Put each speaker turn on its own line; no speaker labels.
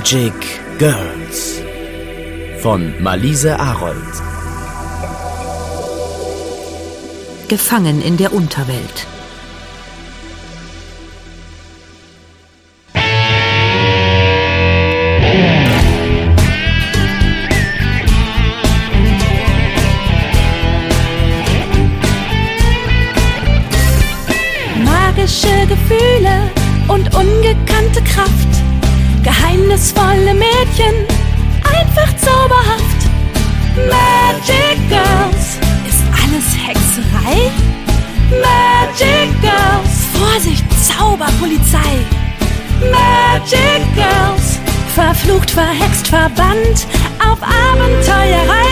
Magic Girls von Malise Arold.
Gefangen in der Unterwelt.
Magische Gefühle und ungekannte Kraft. Geheimnisvolle Mädchen, einfach zauberhaft. Magic Girls, ist alles Hexerei? Magic Girls, Vorsicht, Zauberpolizei. Magic Girls, verflucht, verhext, verbannt, auf Abenteuerei.